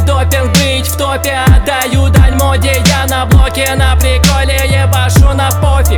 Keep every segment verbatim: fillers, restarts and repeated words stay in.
допинг быть в топе, отдаю дань моде. Я на блоке, на приколе, ебашу на пофиг.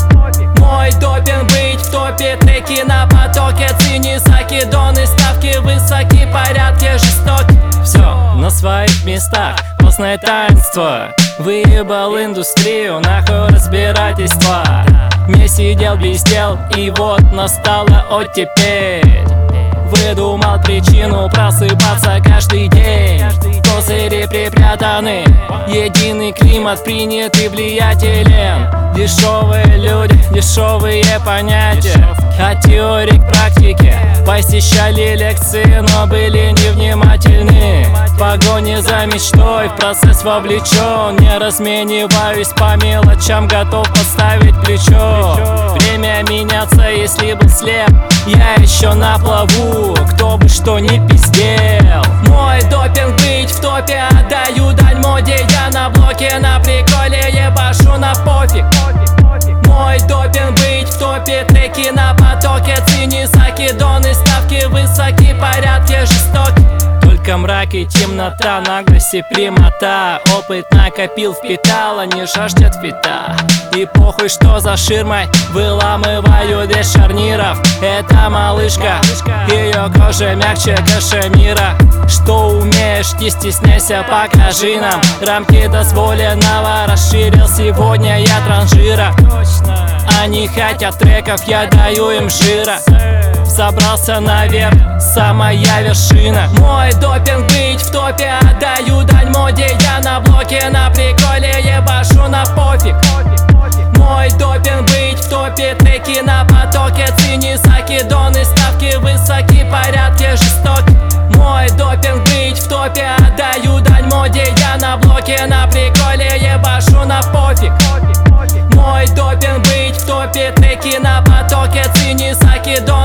Мой допинг быть в топе, треки на потоке. Цени, закидоны, ставки высоки, порядки жестоки. Все на своих местах, постное таинство. Выебал индустрию, нахуй разбирательства. Не сидел без дел, и вот настала оттепель. Выдумал причину просыпаться каждый день. Козыри припрятаны, единый климат принят и влиятелен. Дешевые люди, дешевые понятия. От теории к практике посещали лекции, но были невнимательны. В погоне за мечтой в процесс вовлечен. Не размениваюсь по мелочам, готов поставить плечо. Время меняться, если был слеп, я еще на плаву, кто бы что ни пиздел. Мой допинг быть в топе, отдаю дань моде. Я на блоке, на приколе, ебашу на пофиг. Мой допинг быть в топе, треки на потоке. Цени, закидоны, ставки высоки, порядки жестоки. Только мрак и темнота, наглость и прямота. Опыт накопил, впитала, не жаждет фита. И похуй, что за ширмой, выламываю без шарниров. Это малышка, ее кожа мягче кашемира. Что умеешь, не стесняйся, покажи нам. Рамки дозволенного расширил, сегодня я транжира. Они хотят треков, я даю им жира. Забрался наверх, самая вершина. Мой допинг быть в топе, отдаю дань моде. Я на блоке, на приколе, ебашу на пофиг. Мой допинг быть в топе, треки на потоке. Цени, закидоны, ставки высоки, порядки жестоки. Мой допинг быть в топе, отдаю дань моде. Я на блоке, на приколе, ебашу на пофиг. Мой допинг быть в топе, треки на потоке. Цени, закидоны.